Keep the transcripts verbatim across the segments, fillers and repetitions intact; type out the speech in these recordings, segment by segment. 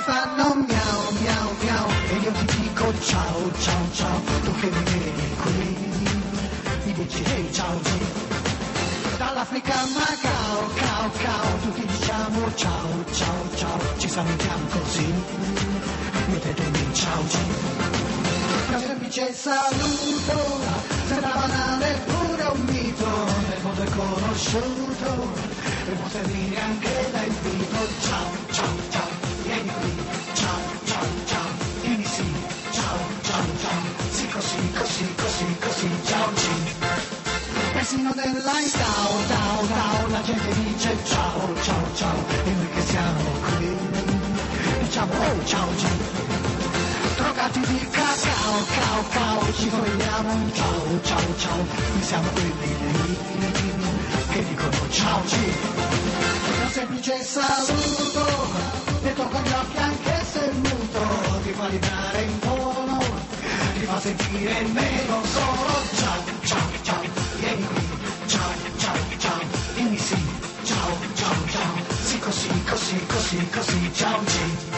fanno miau miau miau e io ti dico ciao ciao ciao, tu che mi vedi qui mi dici ehi ciao G. Dall'Africa a Macao, cao cao, tutti diciamo ciao ciao ciao, ci salutiamo così, mettetemi ciao G. Un semplice saluto, sembra banale pure un mito, nel mondo è conosciuto, e può servire anche da invito. Ciao, ciao, ciao, vieni qui, ciao, ciao, ciao, vieni sì, ciao, ciao, ciao, sì così, così, così, così, ciao G. Persino nell'line down, down, down, la gente dice ciao, ciao, ciao, e noi che siamo qui, diciamo oh, ciao G. Drogati di cacao, cao, cao, ci vogliamo, ciao, ciao, ciao, noi siamo quelli lì, che dicono ciao G. Un semplice saluto, detto con gli occhi anche se muto, ti fa vibrare in tono, ti fa sentire meno solo, ciao, ciao, ciao, vieni qui, ciao, ciao, ciao, dimmi sì, ciao, ciao, ciao, sì così, così, così, così, ciao G.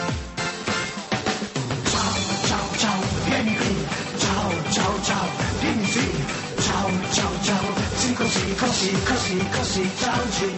Vieni qui, ciao, ciao, ciao, dimmi sì, ciao, ciao, ciao, sì così, così, così, così, ciao G.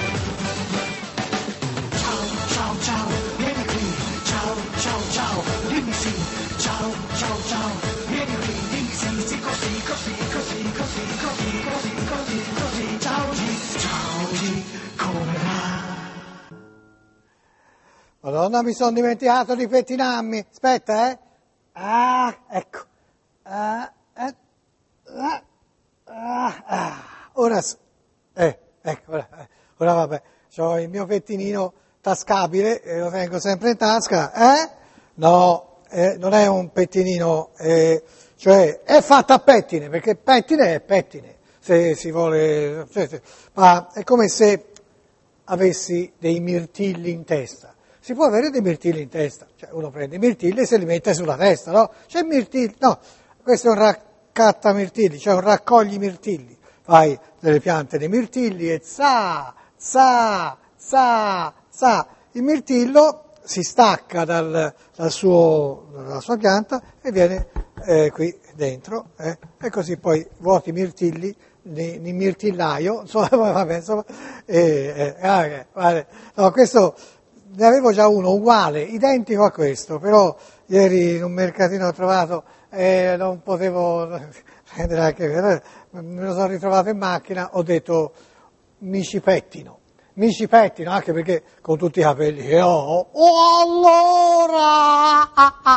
Ciao, ciao, ciao, vieni qui, ciao, ciao, ciao, dimmi sì, ciao, ciao, ciao, vieni qui, dimmi sì, sì così, così, così, così, così, così, così, così, ciao G, ciao G, come va? Madonna, mi sono dimenticato di pettinarmi, aspetta, eh. Ah, ecco. Ah, eh, ah, ah, ah. Ora, eh, ecco, ora, ora vabbè, c'ho il mio pettinino tascabile e lo tengo sempre in tasca, eh? No, eh, non è un pettinino, eh, cioè è fatto a pettine, perché pettine è pettine, se si vuole, cioè, se, ma è come se avessi dei mirtilli in testa. Si può avere dei mirtilli in testa, cioè uno prende i mirtilli e se li mette sulla testa, no? C'è mirtilli, no, questo è un raccattamirtilli, cioè un raccogli mirtilli. Fai delle piante dei mirtilli e za, za, za, za. Il mirtillo si stacca dal, dal suo, dalla sua pianta e viene eh, qui dentro, eh? E così poi vuoti i mirtilli nel mirtillaio, insomma, vabbè, insomma, eh, eh, ah, vale. No, questo... Ne avevo già uno uguale, identico a questo, però ieri in un mercatino ho trovato e eh, non potevo prendere anche, me lo sono ritrovato in macchina, ho detto mi ci pettino, mi ci pettino, anche perché con tutti i capelli che ho, oh allora,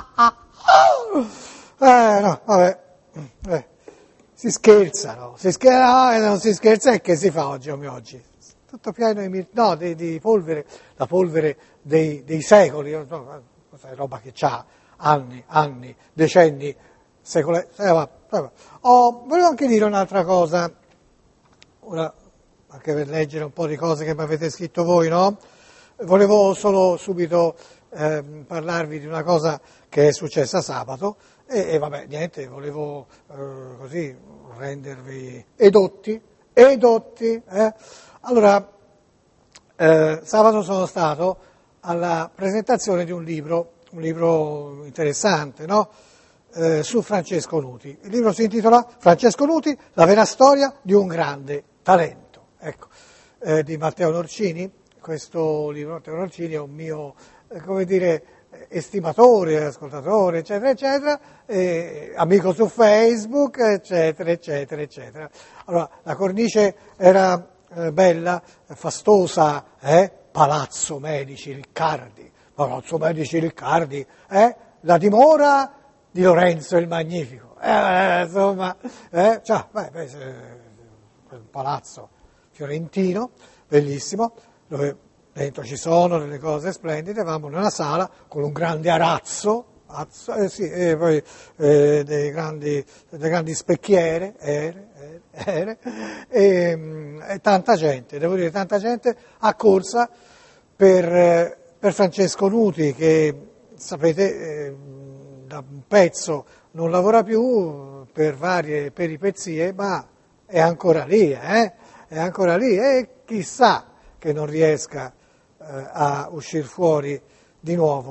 eh no, vabbè, eh, si scherzano, si scherza, e non si scherza e che si fa oggi come oggi? Tutto pieno di, no, di, di polvere, la polvere dei, dei secoli, no, questa è roba che ha anni, anni, decenni, secoli. Eh, oh, volevo anche dire un'altra cosa, ora, anche per leggere un po' di cose che mi avete scritto voi, no? Volevo solo subito eh, parlarvi di una cosa che è successa sabato e, e vabbè, niente, volevo eh, così rendervi edotti, edotti, eh? Allora, eh, sabato sono stato alla presentazione di un libro, un libro interessante, no? Eh, su Francesco Nuti. Il libro si intitola Francesco Nuti, la vera storia di un grande talento. Ecco, eh, di Matteo Norcini. Questo libro, Matteo Norcini, è un mio, eh, come dire, estimatore, ascoltatore, eccetera, eccetera, eh, amico su Facebook, eccetera, eccetera, eccetera. Allora, la cornice era eh, bella, fastosa, eh? Palazzo Medici Riccardi, Palazzo Medici Riccardi, eh? La dimora di Lorenzo il Magnifico, eh, insomma, eh? Cioè, beh, beh, quel palazzo fiorentino, bellissimo, dove dentro ci sono delle cose splendide, eravamo nella sala con un grande arazzo, azzo, eh, sì, e poi eh, dei grandi, delle grandi specchiere, ere, ere, ere, e, e tanta gente, devo dire tanta gente accorsa per, per Francesco Nuti che, sapete, eh, da un pezzo non lavora più per varie peripezie, ma è ancora lì, eh? È ancora lì e chissà che non riesca a uscire fuori di nuovo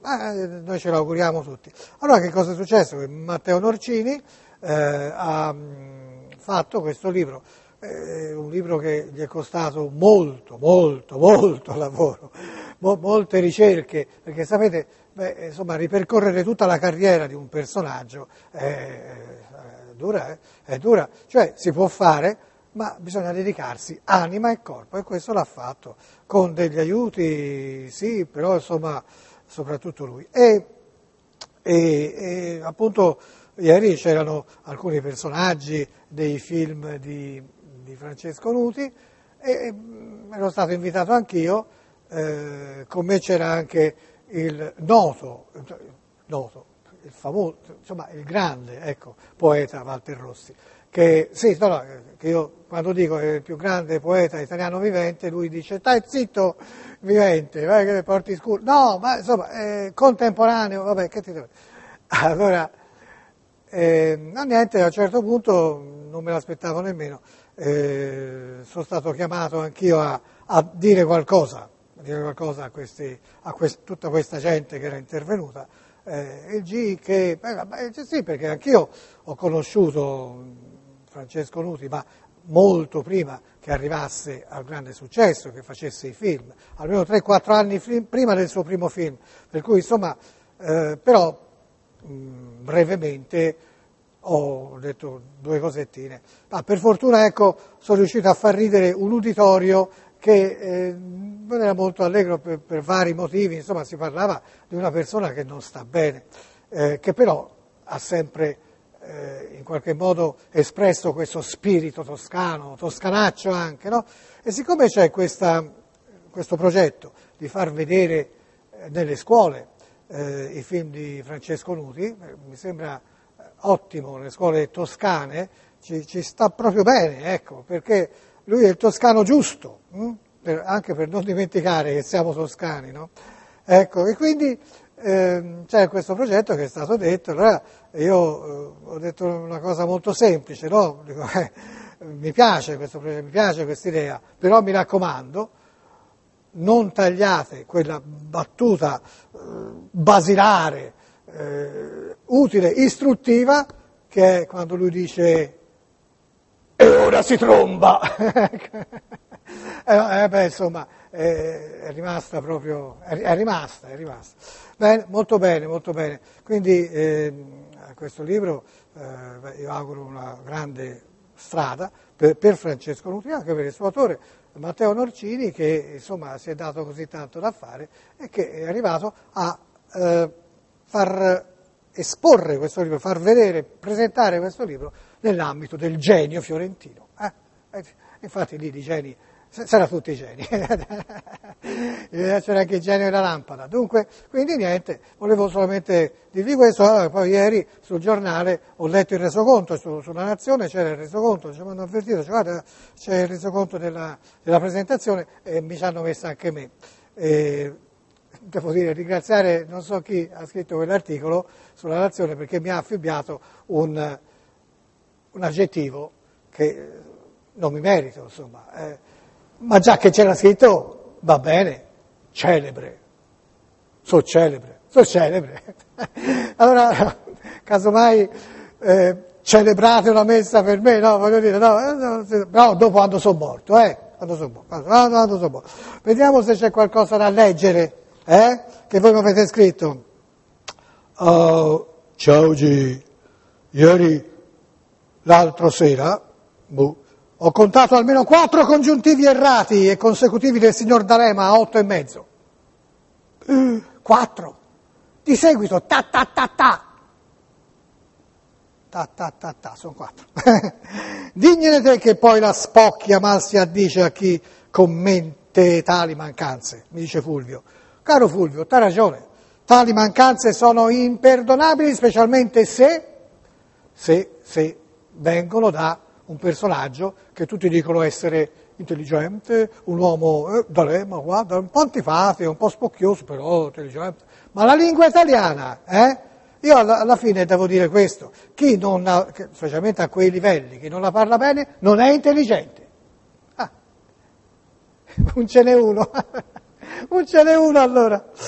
Ma eh, noi ce l'auguriamo tutti. Allora che cosa è successo? Che Matteo Norcini eh, ha mh, fatto questo libro, eh, un libro che gli è costato molto, molto, molto lavoro, mo, molte ricerche, perché sapete, beh, insomma, ripercorrere tutta la carriera di un personaggio è, è dura, eh? È dura, cioè si può fare, ma bisogna dedicarsi anima e corpo, e questo l'ha fatto con degli aiuti, sì, però insomma soprattutto lui. E, e, e appunto ieri c'erano alcuni personaggi dei film di, di Francesco Nuti e, e ero stato invitato anch'io, eh, con me c'era anche il noto, noto, il famoso, insomma il grande, ecco, poeta Walter Rossi, che, sì, no, no, che io quando dico è il più grande poeta italiano vivente, lui dice stai zitto vivente, vai che porti scuro, no, ma insomma è contemporaneo, vabbè, che ti devo. Allora, eh, no, niente, a un certo punto non me l'aspettavo nemmeno, eh, sono stato chiamato anch'io a, a dire qualcosa, a dire qualcosa a, questi, a quest, tutta questa gente che era intervenuta. Eh, il G che, eh, sì, perché anch'io ho conosciuto Francesco Nuti, ma molto prima che arrivasse al grande successo, che facesse i film, almeno tre quattro anni prima del suo primo film, per cui insomma, eh, però mh, brevemente ho detto due cosettine, ma per fortuna ecco sono riuscito a far ridere un uditorio che eh, non era molto allegro per, per vari motivi, insomma si parlava di una persona che non sta bene, eh, che però ha sempre eh, in qualche modo espresso questo spirito toscano, toscanaccio anche, no? E siccome c'è questa, questo progetto di far vedere eh, nelle scuole eh, i film di Francesco Nuti, eh, mi sembra eh, ottimo, le scuole toscane ci, ci sta proprio bene, ecco, perché lui è il toscano giusto, hm? per, anche per non dimenticare che siamo toscani, no? Ecco, e quindi ehm, c'è questo progetto che è stato detto, allora io eh, ho detto una cosa molto semplice, no? Dico, eh, mi piace questo progetto, mi piace questa idea, però mi raccomando, non tagliate quella battuta eh, basilare, eh, utile, istruttiva, che è quando lui dice e ora si tromba. eh, eh, beh, insomma, eh, è rimasta proprio, è, è rimasta, è rimasta. Bene, molto bene, molto bene. Quindi eh, a questo libro eh, beh, io auguro una grande strada per, per Francesco Nuti, anche per il suo autore Matteo Norcini, che insomma si è dato così tanto da fare e che è arrivato a eh, far esporre questo libro, far vedere, presentare questo libro nell'ambito del genio fiorentino. Eh? Infatti lì di geni, c'era tutti i geni, c'era anche il genio della lampada. Dunque, quindi niente, volevo solamente dirvi questo, poi ieri sul giornale ho letto il resoconto, su, sulla Nazione c'era il resoconto, ci hanno avvertito, cioè, guarda, c'è il resoconto della, della presentazione e mi ci hanno messo anche me. E, devo dire, ringraziare non so chi ha scritto quell'articolo sulla Nazione perché mi ha affibbiato un, un aggettivo che non mi merito, insomma, eh, ma già che c'era scritto va bene, celebre, so celebre, so celebre. Allora, casomai eh, celebrate una messa per me, no, voglio dire, no, no, no dopo quando sono morto, eh, quando sono morto, quando, quando sono morto. Vediamo se c'è qualcosa da leggere. Eh? Che voi mi avete scritto. Uh, ciao G, ieri, l'altro sera, boh, ho contato almeno quattro congiuntivi errati e consecutivi del signor D'Alema a otto e mezzo. Uh, quattro. Di seguito, ta ta ta ta. Ta ta ta ta, sono quattro. Dignene te che poi la spocchia mal si addice a chi commente tali mancanze, mi dice Fulvio. Caro Fulvio, t'ha ragione, tali mancanze sono imperdonabili, specialmente se, se, se vengono da un personaggio che tutti dicono essere intelligente, un uomo, eh, D'Alema, guarda, un po' antipatico, un po' spocchioso, però intelligente. Ma la lingua italiana, eh? Io alla, alla fine devo dire questo, chi non ha, specialmente a quei livelli, chi non la parla bene, non è intelligente. Ah, non ce n'è uno. Non ce n'è uno allora.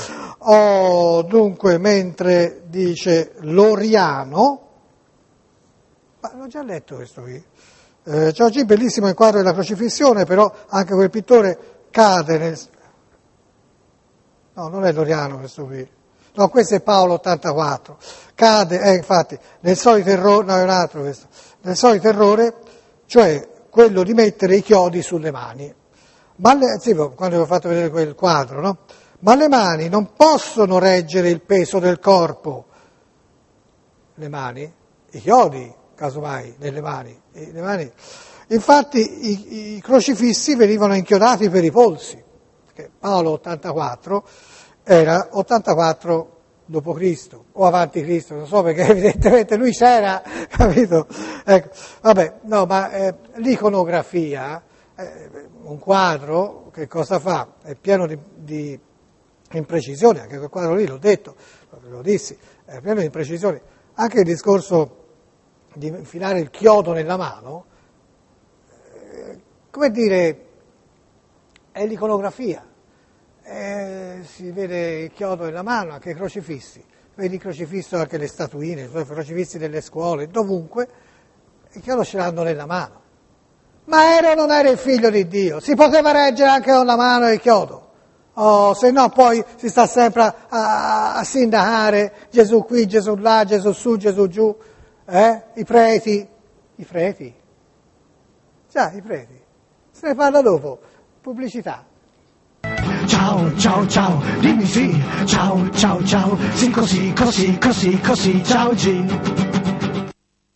Oh, dunque, mentre dice Loriano, ma l'ho già letto questo qui, eh, Giorgi, bellissimo il quadro della crocifissione, però anche quel pittore cade nel... No, non è Loriano questo qui. No, questo è Paolo ottantaquattro. Cade, eh, infatti, nel solito errore, no, è un altro questo, nel solito errore, cioè quello di mettere i chiodi sulle mani. Ma le, sì, quando vi ho fatto vedere quel quadro, no? Ma le mani non possono reggere il peso del corpo. Le mani, i chiodi, casomai, nelle mani. Le mani. Infatti i, i crocifissi venivano inchiodati per i polsi, perché Paolo ottantaquattro era ottantaquattro dopo Cristo o avanti Cristo, non so, perché evidentemente lui c'era, capito? Ecco, vabbè, no, ma eh, l'iconografia, eh, un quadro, che cosa fa? È pieno di, di imprecisioni, anche quel quadro lì, l'ho detto, lo dissi, è pieno di imprecisioni. Anche il discorso di infilare il chiodo nella mano, eh, come dire, è l'iconografia. Eh, si vede il chiodo nella mano, anche i crocifissi, vedi il crocifisso anche le statuine, i crocifissi delle scuole, dovunque, il chiodo ce l'hanno nella mano. Ma era o non era il figlio di Dio? Si poteva reggere anche con la mano il chiodo? Oh, se no poi si sta sempre a, a, a sindacare Gesù qui, Gesù là, Gesù su, Gesù giù, eh? I preti, i preti, già i preti, se ne parla dopo, pubblicità. Ciao, ciao, ciao, dimmi sì, ciao, ciao, ciao, sì così, così, così, così, ciao G.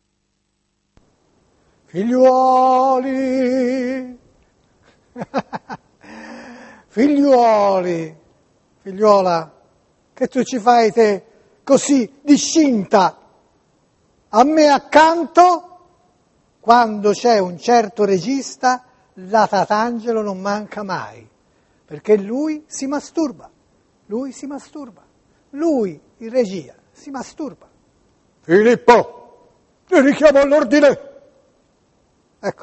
Figliuoli, figliuoli, figliuola, che tu ci fai te così discinta a me accanto, quando c'è un certo regista, la Tatangelo non manca mai. Perché lui si masturba, lui si masturba, lui, in regia, si masturba. Filippo, ti richiamo all'ordine. Ecco.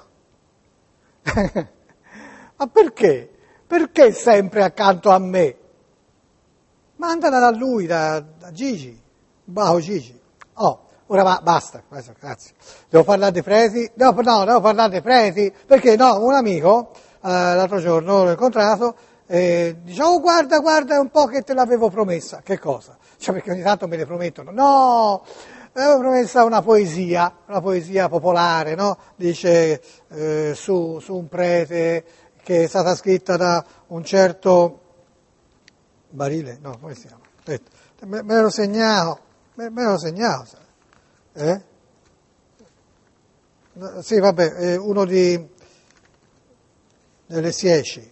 Ma perché? Perché sempre accanto a me? Mandala da lui, da, da Gigi, Bajo Gigi. Oh, ora va, basta, grazie. Devo parlare dei preti? No, no, devo parlare dei preti, perché no, un amico, eh, l'altro giorno l'ho incontrato, e dice, oh guarda, guarda, è un po' che te l'avevo promessa. Che cosa? Cioè, perché ogni tanto me le promettono. No, mi avevo promessa una poesia, una poesia popolare, no? Dice, eh, su, su un prete che è stata scritta da un certo Barile, no, come si chiama? Me, me lo segnavo, me, me lo segnavo, eh? Sì, vabbè, è uno di, delle Sieci.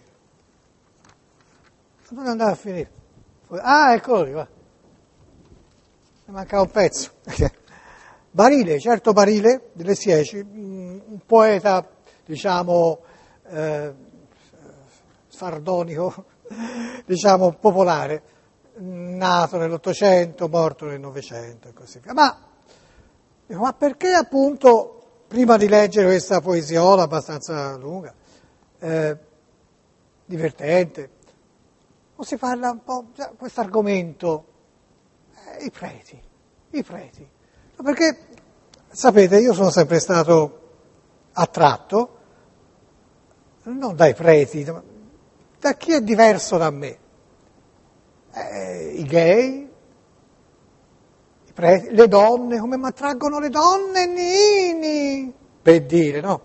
Dove andava a finire? Ah, eccolo lì, va. Mi manca un pezzo. Barile, certo Barile, delle Sieci, un poeta, diciamo, eh, sardonico, diciamo, popolare, nato nell'Ottocento, morto nel Novecento e così via. Ma, ma perché appunto, prima di leggere questa poesiola abbastanza lunga, eh, divertente, o si parla un po' di questo argomento, eh, i preti, i preti. Perché, sapete, io sono sempre stato attratto, non dai preti, da chi è diverso da me. Eh, I gay, i preti, le donne, come mi attraggono le donne, nini, per dire, no?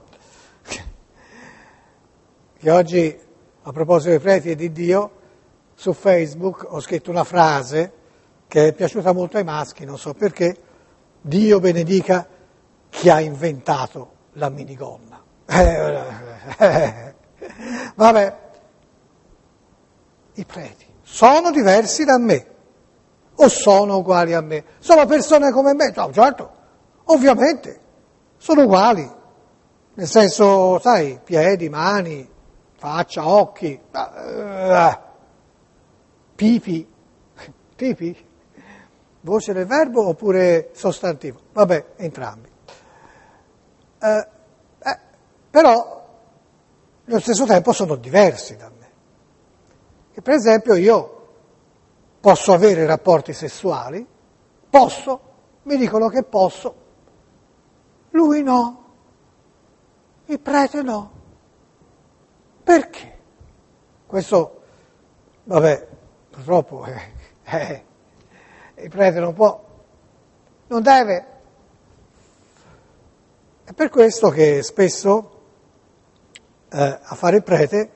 Che oggi, a proposito dei preti e di Dio, su Facebook ho scritto una frase che è piaciuta molto ai maschi, non so perché, Dio benedica chi ha inventato la minigonna. Vabbè, i preti sono diversi da me o sono uguali a me? Sono persone come me? No, certo, ovviamente, sono uguali, nel senso, sai, piedi, mani, faccia, occhi, uh, pipi, pipi, voce del verbo oppure sostantivo? Vabbè, entrambi. Eh, eh, però, nello stesso tempo sono diversi da me. E per esempio io posso avere rapporti sessuali, posso, mi dicono che posso, lui no, il prete no. Perché? Questo, vabbè, purtroppo eh, eh, il prete non può, non deve. È per questo che spesso eh, a fare il prete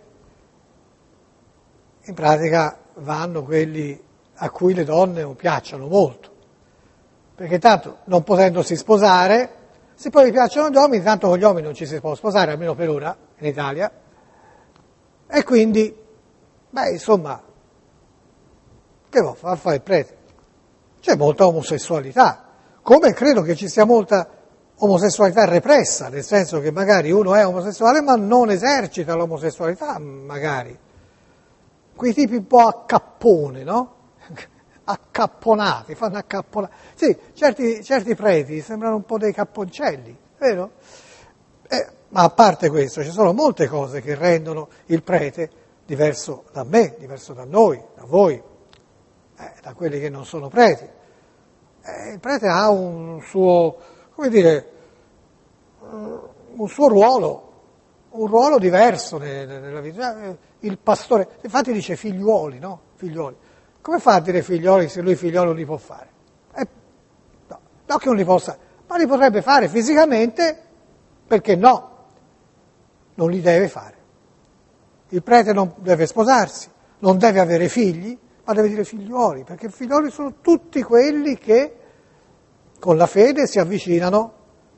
in pratica vanno quelli a cui le donne non piacciono molto, perché tanto non potendosi sposare, se poi gli piacciono gli uomini, tanto con gli uomini non ci si può sposare, almeno per ora in Italia, e quindi, beh, insomma, che vuoi far fare il prete? C'è molta omosessualità, come credo che ci sia molta omosessualità repressa, nel senso che magari uno è omosessuale ma non esercita l'omosessualità, magari. Quei tipi un po' a cappone, no? Accapponati, fanno accapponati. Sì, certi, certi preti sembrano un po' dei capponcelli, vero? Eh, ma a parte questo, ci sono molte cose che rendono il prete diverso da me, diverso da noi, da voi, eh, da quelli che non sono preti. Eh, il prete ha un suo, come dire, un suo ruolo, un ruolo diverso nella vita. Il pastore, infatti dice figliuoli, no? Figliuoli. Come fa a dire figlioli se lui figliolo li può fare? Eh, no, no che non li possa, ma li potrebbe fare fisicamente, perché no? Non li deve fare. Il prete non deve sposarsi, non deve avere figli, ma deve dire figlioli, perché figlioli sono tutti quelli che con la fede si avvicinano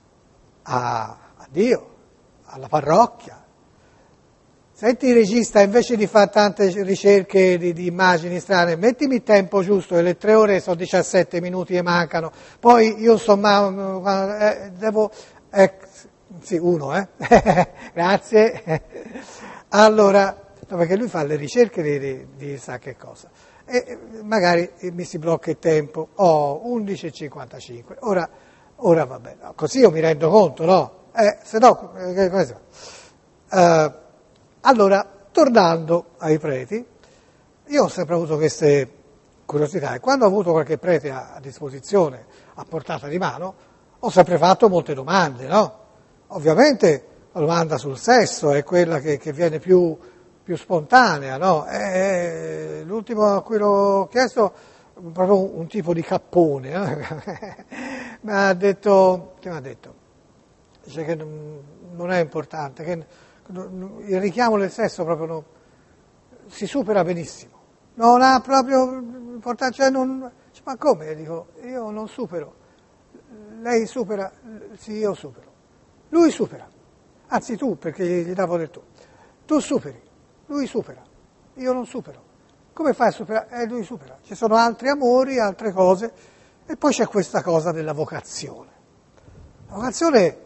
a, a Dio, alla parrocchia. Senti il regista, invece di fare tante ricerche di, di immagini strane, mettimi il tempo giusto, e le tre ore sono diciassette minuti e mancano, poi io insomma eh, devo... Eh, sì, uno, eh? Grazie. Allora, no, perché lui fa le ricerche di, di, di sa che cosa, e magari mi si blocca il tempo, oh, undici e cinquantacinque, ora, ora va bene, no, così io mi rendo conto, no? Eh, se no, eh, come si fa? Uh, allora, tornando ai preti, io ho sempre avuto queste curiosità e quando ho avuto qualche prete a, a disposizione, a portata di mano, ho sempre fatto molte domande, no? Ovviamente la domanda sul sesso è quella che, che viene più, più spontanea, no? E, l'ultimo a cui l'ho chiesto, proprio un, un tipo di cappone, no? Mi ha detto, che mi ha detto? Dice che non, non è importante, che il richiamo del sesso proprio non, si supera benissimo, non ha proprio importanza, cioè non, ma come? Dico, io non supero, lei supera, sì, io supero, lui supera, anzi tu, perché gli davo del tu, tu superi, lui supera, io non supero, come fai a superare? Eh, lui supera, ci sono altri amori, altre cose, e poi c'è questa cosa della vocazione. La vocazione,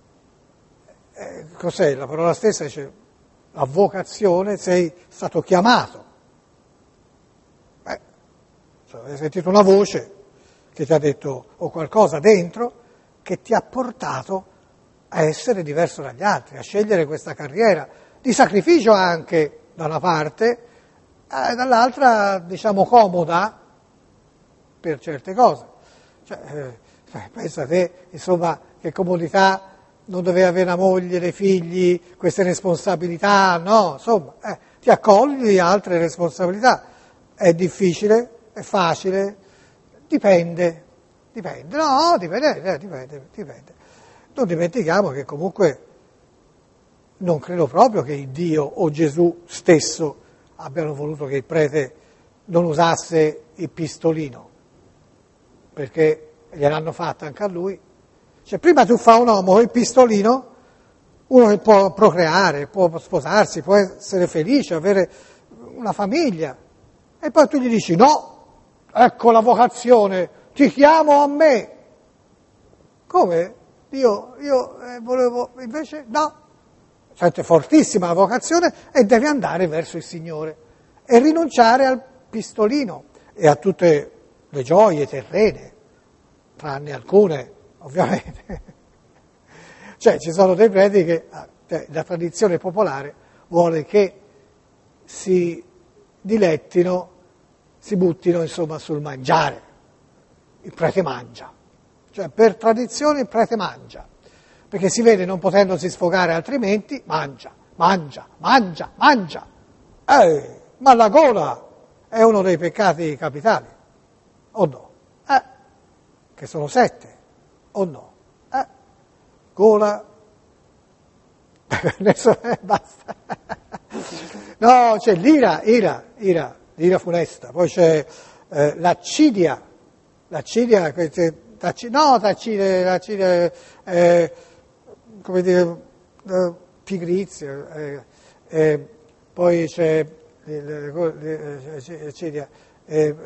eh, cos'è? La parola stessa dice, la vocazione, sei stato chiamato. Beh, cioè, hai sentito una voce che ti ha detto, o qualcosa dentro, che ti ha portato a essere diverso dagli altri, a scegliere questa carriera, di sacrificio anche da una parte, e dall'altra, diciamo, comoda per certe cose. Cioè, eh, pensa te, insomma, che comodità non dover avere una moglie, dei figli, queste responsabilità, no, insomma, eh, ti accogli di altre responsabilità. È difficile, è facile, dipende, dipende, no, dipende, eh, dipende, dipende. Non dimentichiamo che comunque non credo proprio che Dio o Gesù stesso abbiano voluto che il prete non usasse il pistolino, perché gliel'hanno fatta anche a lui. Cioè, prima tu fai un uomo con il pistolino, uno che può procreare, può sposarsi, può essere felice, avere una famiglia, e poi tu gli dici no, ecco la vocazione, ti chiamo a me. Come? Io, io eh, volevo, invece no, sente fortissima la vocazione e devi andare verso il Signore e rinunciare al pistolino e a tutte le gioie terrene, tranne alcune, ovviamente. Cioè ci sono dei preti che, cioè, la tradizione popolare vuole che si dilettino si buttino insomma sul mangiare. Il prete mangia, cioè per tradizione il prete mangia, perché si vede non potendosi sfogare altrimenti, mangia, mangia, mangia, mangia. Eh, ma la gola è uno dei peccati capitali, o no? Eh, che sono sette, o no? Eh, gola, adesso eh, basta. No, c'è l'ira, ira, ira, l'ira funesta, poi c'è eh, l'accidia, l'accidia, tacci, no, taccidia, l'accidia, eh, come dire, eh, pigrizia, eh, eh, poi c'è l'accidia, eh,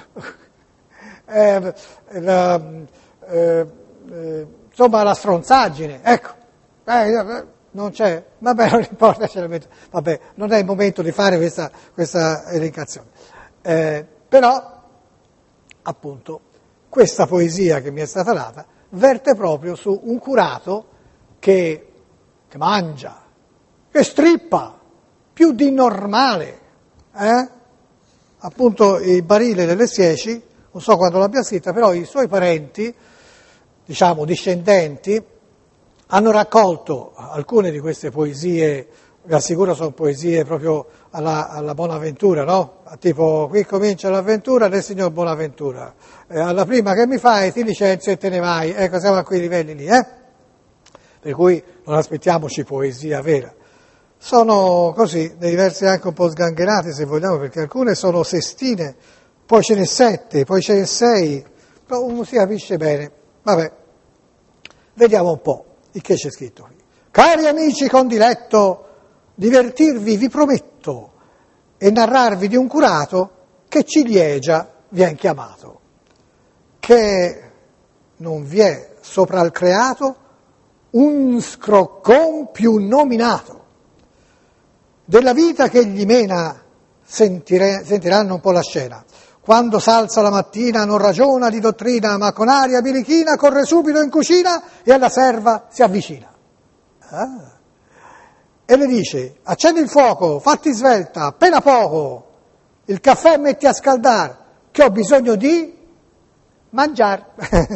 eh, la, eh, eh, insomma la stronzaggine, ecco, eh, non c'è, vabbè non importa, ce la metto. Vabbè, non è il momento di fare questa, questa elencazione, eh, però appunto questa poesia che mi è stata data verte proprio su un curato che, che mangia, che strippa, più di normale, eh? Appunto il barile delle Sieci, non so quando l'abbia scritta, però i suoi parenti, diciamo discendenti, hanno raccolto alcune di queste poesie, vi assicuro sono poesie proprio alla, alla Bonaventura, no? Tipo, qui comincia l'avventura del signor Bonaventura, eh, alla prima che mi fai ti licenzio e te ne vai, ecco, siamo a quei livelli lì, eh? Per cui non aspettiamoci poesia vera. Sono così, dei versi anche un po' sgangherati se vogliamo, perché alcune sono sestine, poi ce n'è sette, poi ce n'è sei, non si capisce bene. Vabbè, vediamo un po' il che c'è scritto qui. Cari amici con diletto, divertirvi vi prometto e narrarvi di un curato che ciliegia vien chiamato, che non vi è sopra il creato un scroccon più nominato. Della vita che gli mena sentire, sentiranno un po' la scena. Quando s'alza la mattina non ragiona di dottrina, ma con aria birichina corre subito in cucina e alla serva si avvicina. Ah. E le dice, accendi il fuoco, fatti svelta, appena poco, il caffè metti a scaldare, che ho bisogno di mangiare.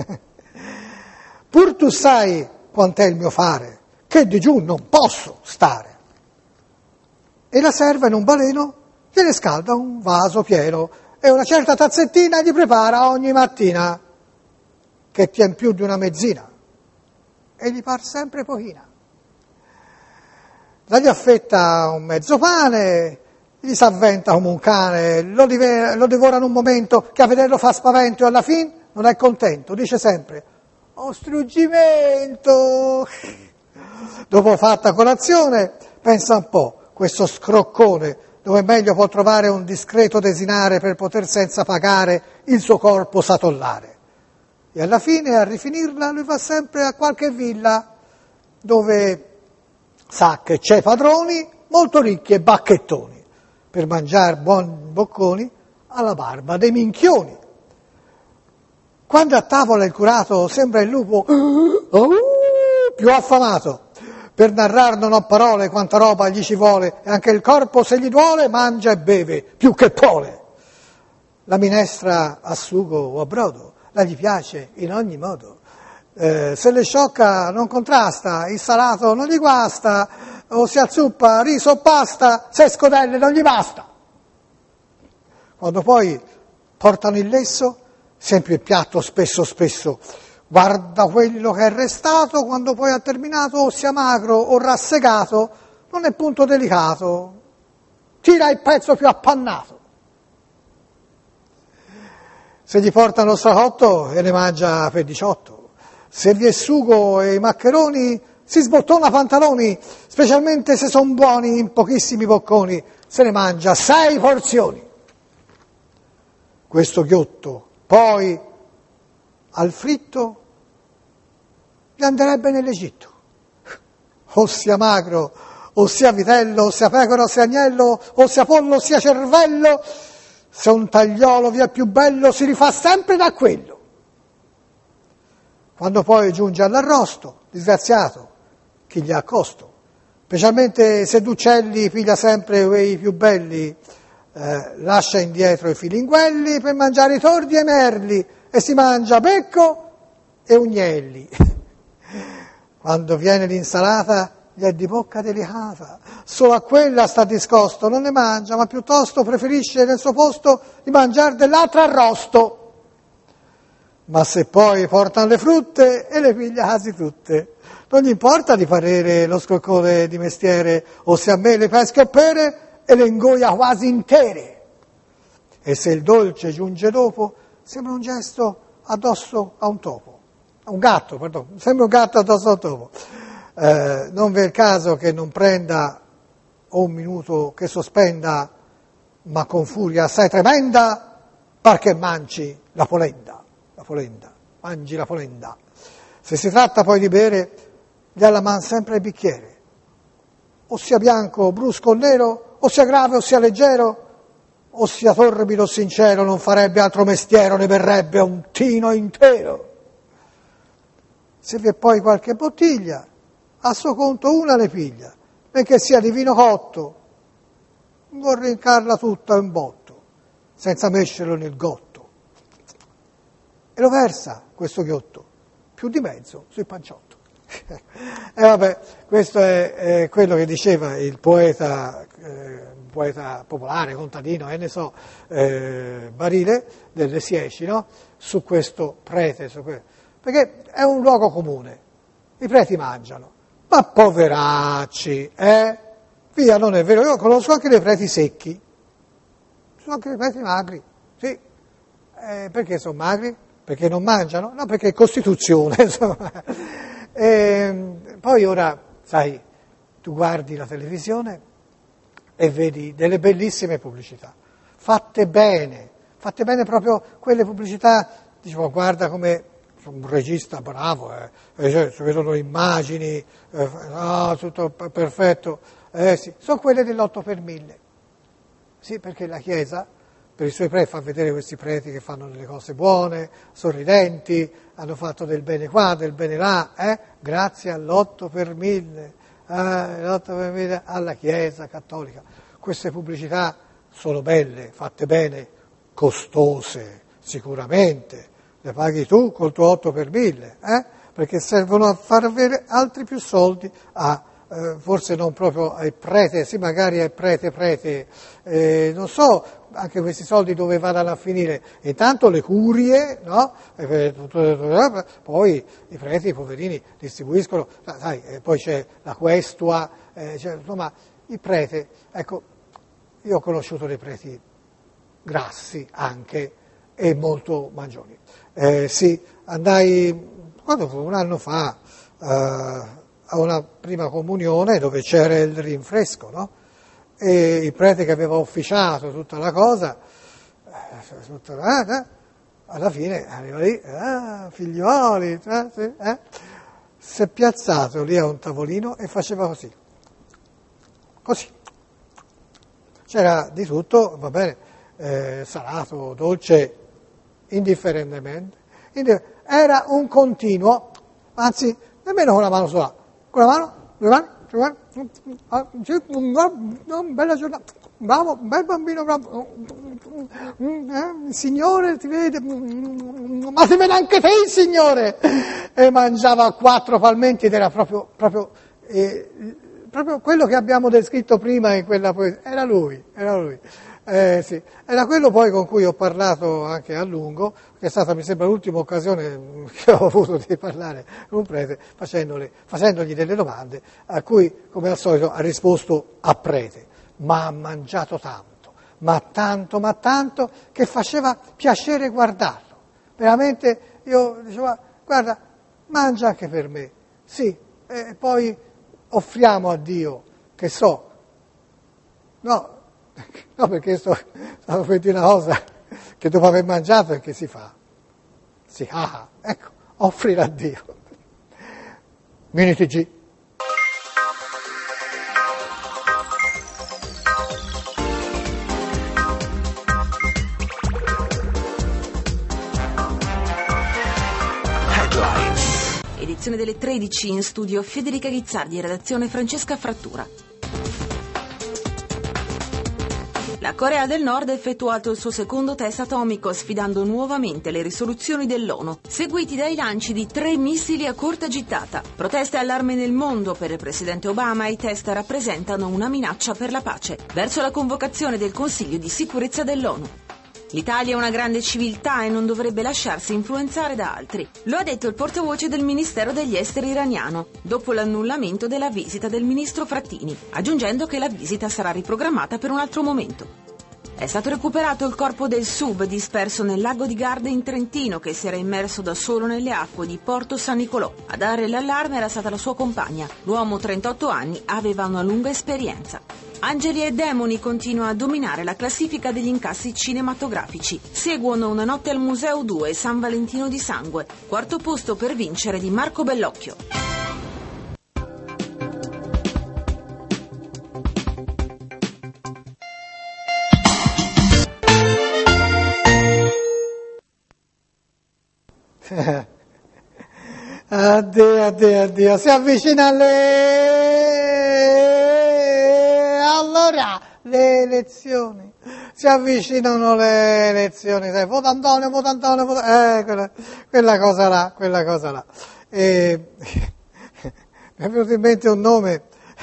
Pur tu sai quant'è il mio fare, che digiù non posso stare. E la serva in un baleno gliene scalda un vaso pieno e una certa tazzettina gli prepara ogni mattina, che tien più di una mezzina, e gli par sempre pochina. La gli affetta un mezzo pane, gli s'avventa come un cane, lo, dive, lo divora in un momento che a vederlo fa spavento e alla fin non è contento, dice sempre, oh struggimento! Dopo fatta colazione, pensa un po', questo scroccone, dove meglio può trovare un discreto desinare per poter senza pagare il suo corpo satollare. E alla fine, a rifinirla, lui va sempre a qualche villa dove sa che c'è padroni molto ricchi e bacchettoni per mangiare buoni bocconi alla barba dei minchioni. Quando a tavola il curato sembra il lupo oh, più affamato, per narrar non ho parole quanta roba gli ci vuole, e anche il corpo se gli duole mangia e beve più che pole. La minestra a sugo o a brodo, la gli piace in ogni modo. Eh, se le sciocca non contrasta, il salato non gli guasta, o si azzuppa riso o pasta, se scodelle non gli basta. Quando poi portano il lesso, sempre il piatto spesso spesso, guarda quello che è restato, quando poi ha terminato o sia magro o rassegato, non è punto delicato, tira il pezzo più appannato. Se gli portano stracotto e ne mangia per diciotto, se vi è sugo e i maccheroni si sbottona pantaloni, specialmente se sono buoni in pochissimi bocconi, se ne mangia sei porzioni. Questo ghiotto poi al fritto gli andrebbe nell'Egitto, o sia magro, o sia vitello, o sia pecora, o sia agnello, o sia pollo, o sia cervello, se un tagliolo vi è più bello si rifà sempre da quello. Quando poi giunge all'arrosto, disgraziato, chi gli ha costo, specialmente se d'uccelli piglia sempre quei più belli, eh, lascia indietro i filinguelli per mangiare i tordi e i merli e si mangia becco e ugnelli. Quando viene l'insalata gli è di bocca delicata, solo a quella sta discosto, non ne mangia, ma piuttosto preferisce nel suo posto di mangiare dell'altro arrosto. Ma se poi portano le frutte e le piglia quasi tutte, non gli importa di parere lo scroccone di mestiere, o se a me le pesche e pere e le ingoia quasi intere. E se il dolce giunge dopo, sembra un gesto addosso a un topo, a un gatto, pardon, sembra un gatto addosso a un topo. Eh, non v'è il caso che non prenda o un minuto che sospenda, ma con furia assai tremenda, par che mangi la polenda. La polenda, mangi la polenda. Se si tratta poi di bere, gli alla man sempre il bicchiere, o sia bianco, brusco o nero, o sia grave o sia leggero, o sia torbido o sincero, non farebbe altro mestiere, ne berrebbe un tino intero. Se vi è poi qualche bottiglia, a suo conto una ne piglia, benché sia di vino cotto, non rincarla tutta in botto, senza mescerlo nel gotto. E lo versa questo ghiotto, più di mezzo, sul panciotto. E vabbè, questo è, è quello che diceva il poeta, eh, poeta popolare, contadino, e ne so, eh, Barile, delle Sieci, no? Su questo prete, su questo. Perché è un luogo comune, i preti mangiano, ma poveracci, eh? Via, non è vero, io conosco anche dei preti secchi, ci sono anche dei preti magri, sì, eh, perché sono magri? Perché non mangiano? No, perché è Costituzione, insomma. E poi ora, sai, tu guardi la televisione e vedi delle bellissime pubblicità, fatte bene, fatte bene proprio quelle pubblicità, dicevo, guarda come un regista bravo, eh, e cioè, si vedono immagini, eh, ah, tutto perfetto, eh sì, sono quelle dell'otto per mille, sì, perché la Chiesa, per i suoi preti, fa vedere questi preti che fanno delle cose buone, sorridenti, hanno fatto del bene qua, del bene là, eh? Grazie all'otto per mille, eh, l'otto per mille alla Chiesa cattolica. Queste pubblicità sono belle, fatte bene, costose, sicuramente, le paghi tu col tuo otto per mille, eh? Perché servono a far avere altri più soldi a Eh, forse non proprio ai prete, sì magari ai prete prete, eh, non so anche questi soldi dove vadano a finire, intanto le curie, no? E poi i preti, i poverini, distribuiscono, sai, e poi c'è la questua, eh, cioè, insomma, il prete, ecco, io ho conosciuto dei preti grassi anche e molto mangioni, eh, sì, andai, quando fu, un anno fa, eh, a una prima comunione dove c'era il rinfresco, no? E il prete che aveva officiato tutta la cosa, eh, tutta, eh, alla fine arriva lì, ah, figliuoli, eh, sì, eh, si è piazzato lì a un tavolino e faceva così, così. C'era di tutto, va bene, eh, salato, dolce, indifferentemente. Era un continuo, anzi, nemmeno con la mano sola. Con la mano, due mani, tre mani, bella giornata, bravo, bel bambino, bravo, il Signore ti vede, ma ti vede anche te il Signore, e mangiava quattro palmenti ed era proprio, proprio, eh, proprio quello che abbiamo descritto prima in quella poesia, era lui, era lui. Eh, sì. Era quello poi con cui ho parlato anche a lungo, che è stata, mi sembra, l'ultima occasione che ho avuto di parlare con un prete, facendogli delle domande a cui, come al solito, ha risposto a prete, ma ha mangiato tanto, ma tanto, ma tanto, che faceva piacere guardarlo. Veramente, io dicevo, guarda, mangia anche per me, sì, e poi offriamo a Dio, che so, no, No, perché sto, stavo per dire una cosa che dopo aver mangiato e che si fa? Si ah, ecco, offrila a Dio. Mini T G. Headlines. Edizione delle tredici, in studio Federica Ghizzardi, redazione Francesca Frattura. La Corea del Nord ha effettuato il suo secondo test atomico, sfidando nuovamente le risoluzioni dell'ONU, seguiti dai lanci di tre missili a corta gittata. Proteste e allarme nel mondo. Per il presidente Obama i test rappresentano una minaccia per la pace, verso la convocazione del Consiglio di sicurezza dell'ONU. L'Italia è una grande civiltà e non dovrebbe lasciarsi influenzare da altri. Lo ha detto il portavoce del Ministero degli Esteri iraniano, dopo l'annullamento della visita del ministro Frattini, aggiungendo che la visita sarà riprogrammata per un altro momento. È stato recuperato il corpo del sub disperso nel lago di Garda in Trentino, che si era immerso da solo nelle acque di Porto San Nicolò. A dare l'allarme era stata la sua compagna. L'uomo, trentotto anni, aveva una lunga esperienza. Angeli e Demoni continua a dominare la classifica degli incassi cinematografici. Seguono Una notte al Museo due e San Valentino di Sangue. Quarto posto per vincere di Marco Bellocchio. Addio, addio, addio, si avvicina le... allora, le elezioni, si avvicinano le elezioni, sai, vota Antonio, vota Antonio, vota... eh, quella, quella cosa là, quella cosa là. E... mi è venuto in mente un nome,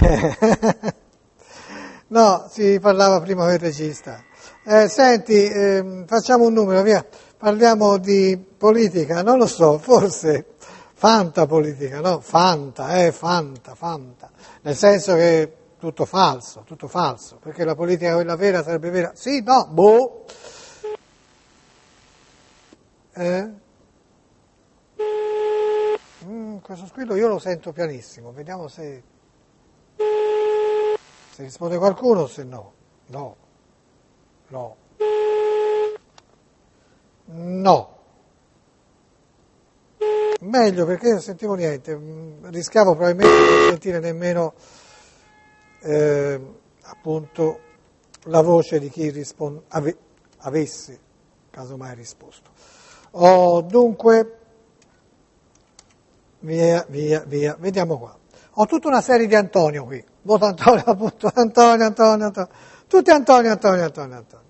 no, si parlava prima del regista. Eh, senti, eh, facciamo un numero, via, parliamo di politica, non lo so, forse... Fanta politica, no? Fanta, eh, fanta, fanta. Nel senso che tutto falso, tutto falso, perché la politica quella vera sarebbe vera. Sì, no, boh. Eh? Mm, questo squillo io lo sento pianissimo, vediamo se, se risponde qualcuno o se no. No, no, no. Meglio, perché non sentivo niente, rischiavo probabilmente di non sentire nemmeno eh, appunto la voce di chi rispon- ave- avesse casomai risposto. Oh, dunque, via, via, via, vediamo qua. Ho tutta una serie di Antonio qui, voto Antonio, appunto, Antonio, Antonio, Antonio, tutti Antonio, Antonio, Antonio, Antonio.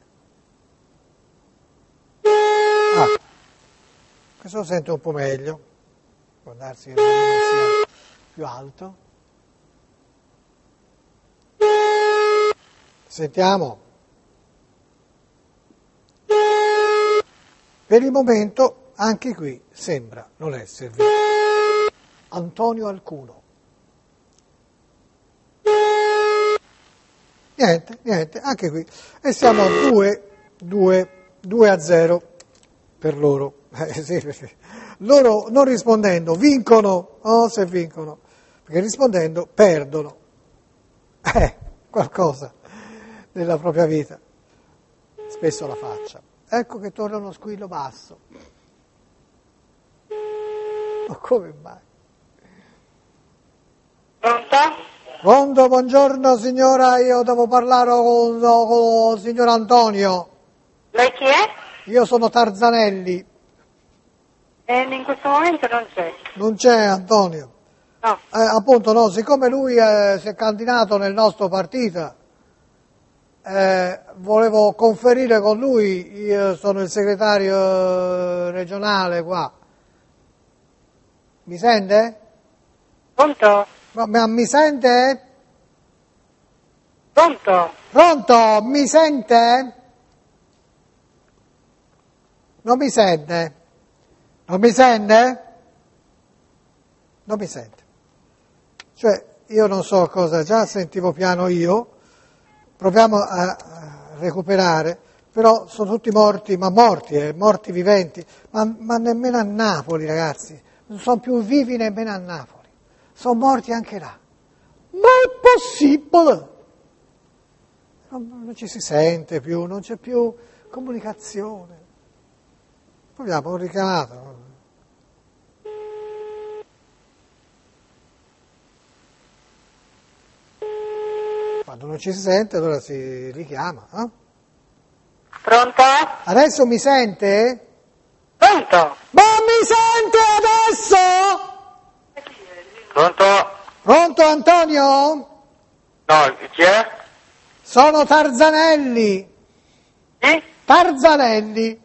Ah, questo lo sento un po' meglio. Può darsi che non sia più alto. Sentiamo. Per il momento anche qui sembra non esservi Antonio alcuno. Niente, niente, anche qui. E siamo a due a zero per loro. Eh, sì, perché loro non rispondendo vincono, oh se vincono, perché rispondendo perdono. Eh, qualcosa nella propria vita. Spesso la faccia. Ecco che torna uno squillo basso. Ma come mai? Pronto? Pronto, buongiorno signora, io devo parlare con, con il signor Antonio. Lei chi è? Io sono Tarzanelli. Eh, in questo momento non c'è. Non c'è Antonio? No. Eh, appunto no, siccome lui eh, si è candidato nel nostro partito, eh, volevo conferire con lui, io sono il segretario regionale qua. Mi sente? Pronto? Ma, ma mi sente? Pronto? Pronto? Mi sente? Non mi sente? Non mi sente? Non mi sente. Cioè, io non so cosa, già sentivo piano io, proviamo a recuperare, però sono tutti morti, ma morti, eh, morti viventi, ma, ma nemmeno a Napoli, ragazzi, non sono più vivi nemmeno a Napoli, sono morti anche là. Ma è possibile? Non, non ci si sente più, non c'è più comunicazione. Proviamo un richiamato. Quando non ci si sente, allora si richiama. Eh? Pronto? Adesso mi sente? Pronto? Ma mi sente adesso? Pronto? Pronto Antonio? No, chi è? Sono Tarzanelli. Chi? Tarzanelli.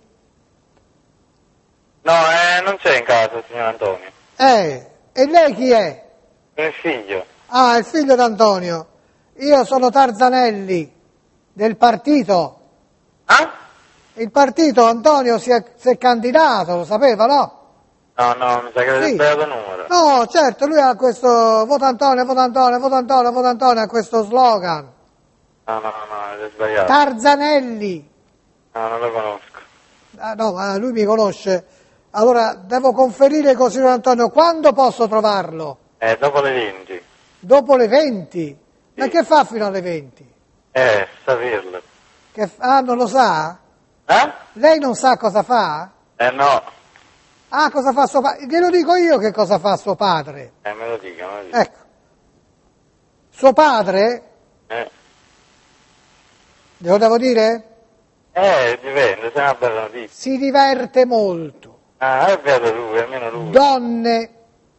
No, eh, non c'è in casa, signor Antonio. Eh, e lei chi è? Mio figlio. Ah, il figlio d'Antonio. Io sono Tarzanelli, del partito. Ah? Il partito, Antonio, si è, si è candidato, lo sapeva, no? No, no, mi sa che avete Sì. sbagliato il numero. No, certo, lui ha questo, vota Antonio, vota Antonio, vota Antonio, vota Antonio, ha questo slogan. No, no, no, avete sbagliato. Tarzanelli. No, non lo conosco. Ah, no, ma lui mi conosce. Allora, devo conferire con il signor Antonio, quando posso trovarlo? Eh, dopo le venti. Dopo le venti? Ma Sì. che fa fino alle venti? Eh, saperlo. Che f- ah, non lo sa? Eh? Lei non sa cosa fa? Eh no. Ah, cosa fa suo padre? Glielo dico io che cosa fa suo padre. Eh, me lo dica, me lo dica. Ecco. Suo padre, Eh. glielo devo dire? Eh, dipende, se è una bella notizia. Si diverte molto. Ah, è vero lui, almeno lui. Donne,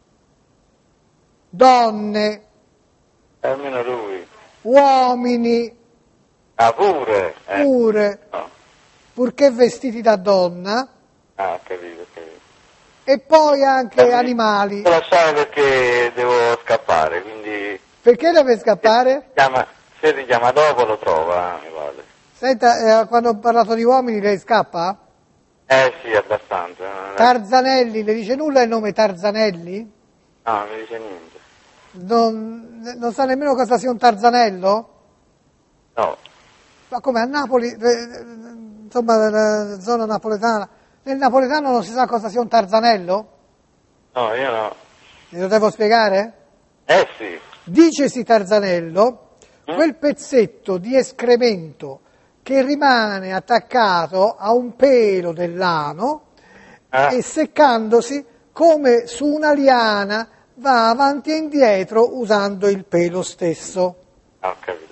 donne, Almeno lui. uomini, Ah, pure? Eh. pure, No. purché vestiti da donna, Ah, ho capito, ho capito. e poi anche Eh, animali. Devo lasciare perché devo scappare, quindi... Perché deve scappare? Chiama, se richiama dopo lo trova, mi pare. Senta, eh, quando ho parlato di uomini lei scappa? Eh sì, abbastanza. Non è- Tarzanelli, le dice nulla il nome Tarzanelli? No, non mi dice niente. Non, non sa nemmeno cosa sia un tarzanello? No. Ma come a Napoli, eh, eh, insomma, nella zona napoletana, nel napoletano non si sa cosa sia un tarzanello? No, io no. Glielo devo spiegare? Eh sì. Dicesi tarzanello, Mm? quel pezzetto di escremento che rimane attaccato a un pelo dell'ano Ah, e seccandosi come su una liana va avanti e indietro usando il pelo stesso. ho capito.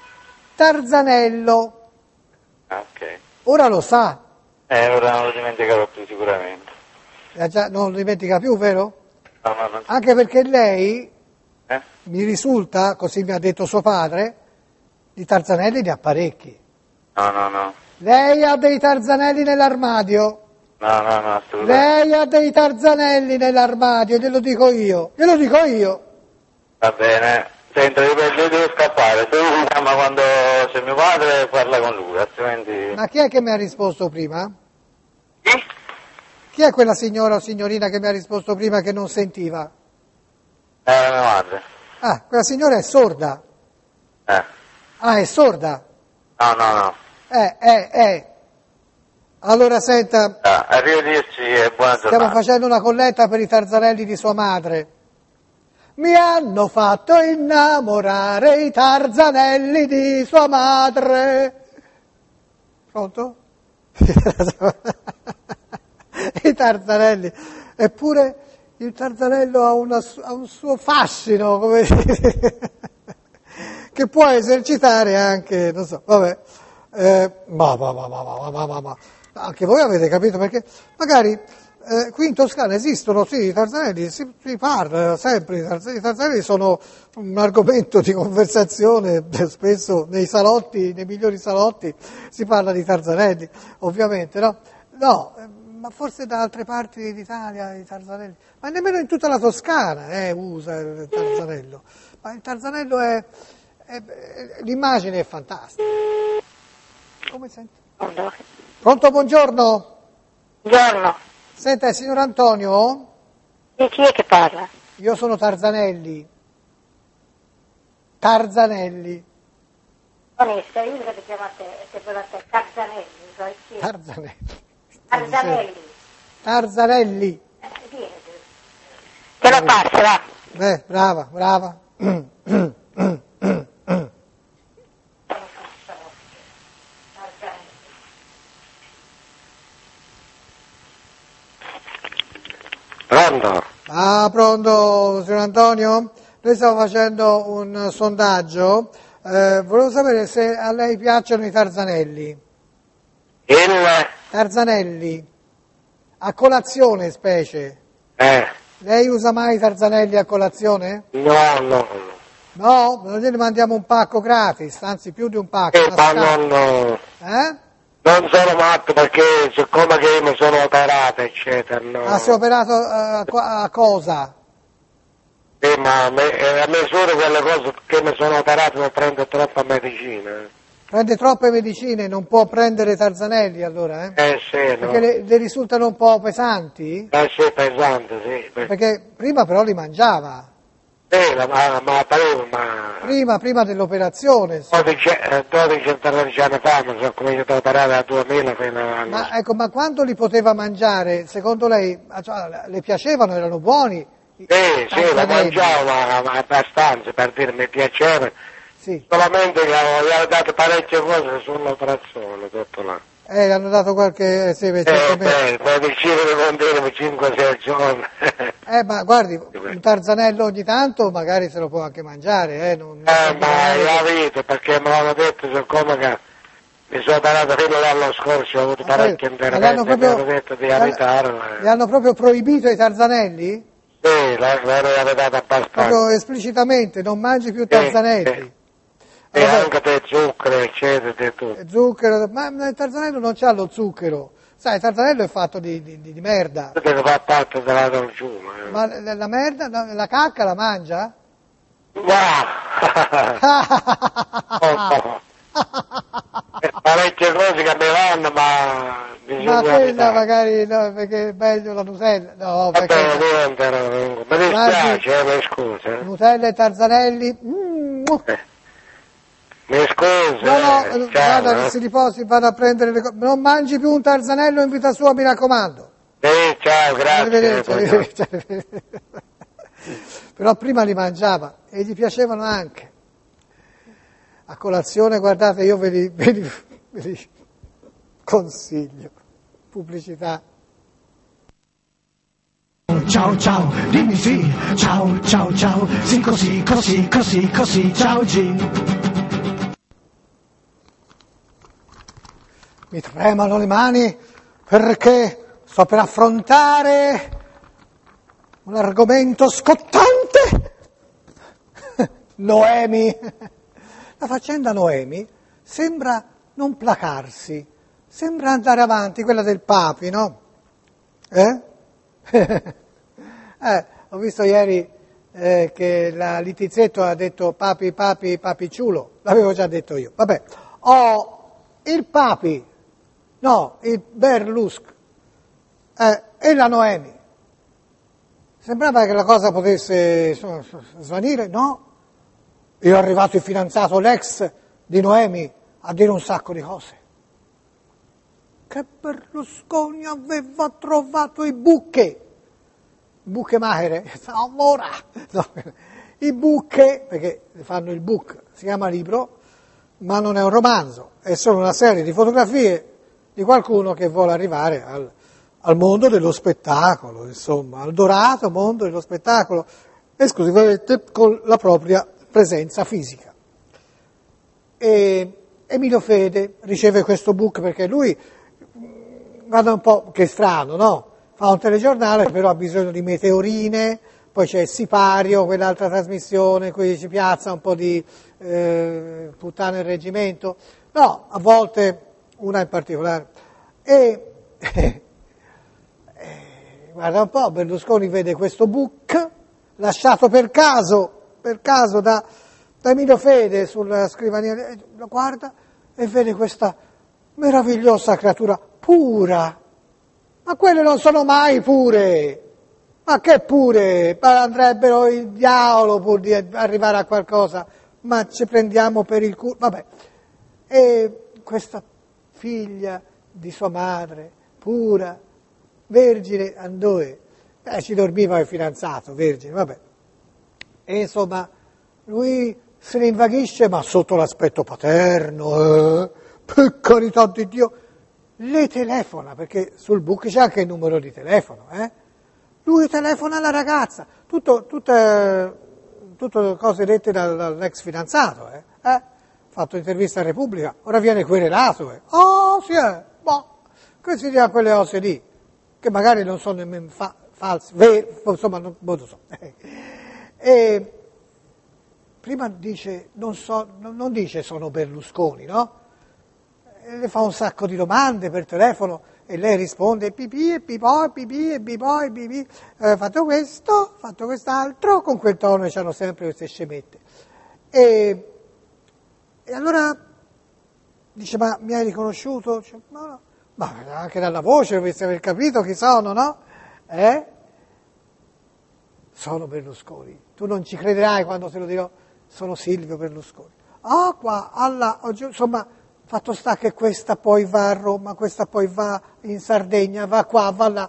Tarzanello, Ah, ok. ora lo sa, Eh, ora non lo dimenticherò più sicuramente. eh già, non lo dimentica più, vero? No, no, non... Anche perché lei, Eh? mi risulta, così mi ha detto suo padre, di tarzanelli ne ha parecchi. No, no, no. Lei ha dei tarzanelli nell'armadio. No, no, no, assolutamente. Lei ha dei tarzanelli nell'armadio, glielo dico io, glielo dico io. Va bene. Senta, io, io devo scappare. Se lui mi chiama quando c'è mio padre, parla con lui, altrimenti... Ma chi è che mi ha risposto prima? Chi? Chi è quella signora o signorina che mi ha risposto prima che non sentiva? Eh, mia madre. Ah, quella signora è sorda. Eh. Ah, è sorda. No, no, no. Eh, eh, eh. Allora senta, Ah, arrivederci e buona stiamo giornata. facendo una colletta per i tarzanelli di sua madre. Mi hanno fatto innamorare i tarzanelli di sua madre. Pronto? I tarzanelli. Eppure il tarzanello ha, una, ha un suo fascino, come dire, che può esercitare anche, non so, vabbè. Eh, ma, ma, ma, ma, ma, ma, ma, ma. Anche voi avete capito perché magari eh, qui in Toscana esistono, sì, i tarzanelli, si, si parla sempre, i tarzanelli, i tarzanelli sono un argomento di conversazione, spesso nei salotti, nei migliori salotti si parla di tarzanelli, ovviamente, no? No, eh, ma forse da altre parti d'Italia i tarzanelli, ma nemmeno in tutta la Toscana eh, usa il tarzanello, ma il tarzanello è, è, è l'immagine è fantastica. Come senti? Pronto, buongiorno. Buongiorno. Senta, il signor Antonio? E chi è che parla? Io sono Tarzanelli. Tarzanelli. Onesta, io che chiamate, che volete Tarzanelli, so chi è? Tarzanelli. Tarzanelli. Tarzanelli. Eh, chi è? Che lo passa, va. Beh, brava, brava. Pronto? Ah, pronto, signor Antonio? Noi stiamo facendo un sondaggio. Eh, volevo sapere se a lei piacciono i tarzanelli. Il... Tarzanelli. A colazione, specie. Eh, Lei usa mai i tarzanelli a colazione? no, no. No, noi gliene mandiamo un pacco gratis, anzi più di un pacco. Eh, una ma scatola. non... Eh? Non sono matto perché siccome che io mi sono operato, eccetera, no. Ah, si è operato a, a cosa? Sì, ma a me, a misura quelle cose che mi sono operato mi prendo troppa medicina. Prende troppe medicine, non può prendere Tarzanelli allora, eh? Eh sì, no. Perché le, le risultano un po' pesanti? Eh sì, pesante, sì. Perché prima però li mangiava. Sì, ma, ma prima, ma... Prima, prima dell'operazione. dodici tredici anni fa mi sono cominciato a operare dal duemila fino a... Ma ecco, ma quando li poteva mangiare, secondo lei, cioè, le piacevano, erano buoni? Sì, sì, lo mangiavo ma, ma abbastanza, per dire mi piaceva. Sì. Solamente che avevo, gli avevo dato parecchie cose sull'operazione, tutto là. Eh, le hanno dato qualche... Eh, sì, eh, beh, medicina di continuo cinque sei giorni. Eh, ma guardi, un tarzanello ogni tanto magari se lo può anche mangiare, eh. Non, non eh, ma la vita, perché me l'hanno detto, siccome che mi sono operato fino all'anno scorso, ho avuto parecchie interventi, mi hanno detto di evitare. Gli hanno proprio proibito i tarzanelli? Sì, l'hanno evitato abbastanza. Proprio esplicitamente, non mangi più tarzanelli. Sì, sì. E allora, anche del zucchero, eccetera, di tutto. Zucchero, ma il tarzanello non c'ha lo zucchero. Sai, il tarzanello è fatto di, di, di merda. Deve far parte della dolciuma. Eh. Ma la, la merda, la, la cacca la mangia? Wow! oh, oh. Parecchie cose che mi vanno, ma bisogna... Ma quella magari, no, perché è meglio la Nutella. No, Vabbè, perché... niente, no, no. Mi dispiace, eh, mi scusa. Eh. Nutella e tarzanelli... Mm. Eh. Mi scusi. No, no, eh, guarda, ciao, si riposi, vado a prendere le cose. Non mangi più un tarzanello in vita sua, mi raccomando. Sì, ciao, grazie. Arrivederci, arrivederci, arrivederci. Però prima li mangiava e gli piacevano anche. A colazione, guardate, io ve li, ve li, ve li consiglio. Pubblicità. Ciao ciao, dimmi sì, ciao ciao ciao, sì così, così, così, così, ciao G. Mi tremano le mani perché sto per affrontare un argomento scottante. Noemi. La faccenda Noemi sembra non placarsi, sembra andare avanti, quella del Papi, no? Eh? eh ho visto ieri eh, che la Littizzetto ha detto Papi, Papi, Papi ciulo, l'avevo già detto io. Vabbè, ho il Papi. No, il Berlusconi eh, e la Noemi. Sembrava che la cosa potesse svanire, no? È arrivato il fidanzato, l'ex di Noemi, a dire un sacco di cose. Che Berlusconi aveva trovato i buche. Buche machere? Allora, no, i buche, perché fanno il book, si chiama libro, ma non è un romanzo, è solo una serie di fotografie di qualcuno che vuole arrivare al, al mondo dello spettacolo, insomma, al dorato mondo dello spettacolo, esclusivamente con la propria presenza fisica. E Emilio Fede riceve questo book perché lui, guarda un po', che strano, no? Fa un telegiornale, però ha bisogno di meteorine, poi c'è Sipario, quell'altra trasmissione in cui ci piazza un po' di eh, puttane il reggimento. No, a volte... una in particolare, e eh, eh, guarda un po', Berlusconi vede questo book, lasciato per caso, per caso da, da Emilio Fede sulla scrivania, lo guarda e vede questa meravigliosa creatura pura, ma quelle non sono mai pure, ma che pure, andrebbero il diavolo pur di arrivare a qualcosa, ma ci prendiamo per il culo, vabbè, e questa figlia di sua madre, pura, vergine, andò, eh, ci dormiva il fidanzato, vergine, vabbè. E insomma, lui se ne invaghisce, ma sotto l'aspetto paterno, eh, per carità di Dio, le telefona, perché sul book c'è anche il numero di telefono, eh. Lui telefona alla ragazza, tutto, tutte, tutte cose dette dal, dall'ex fidanzato, eh. eh. Fatto intervista a Repubblica, ora viene querelato. Eh. Oh, sì, eh, boh, questi dicono quelle cose lì, che magari non sono nemmeno fa- false, vere, insomma, non, non lo so. E prima dice, non, so, non dice sono Berlusconi, no? le fa un sacco di domande per telefono e lei risponde pipì e pipò, pipì e pipò e pipì, eh, fatto questo, fatto quest'altro, con quel tono, e c'hanno sempre queste scemette. E, e allora dice, ma mi hai riconosciuto? Dice, no, no. Ma anche dalla voce dovresti aver capito chi sono, no? Eh? Sono Berlusconi. Tu non ci crederai quando te lo dirò, sono Silvio Berlusconi. Ah, qua, alla, oggi, insomma, fatto sta che questa poi va a Roma, questa poi va in Sardegna, va qua, va là,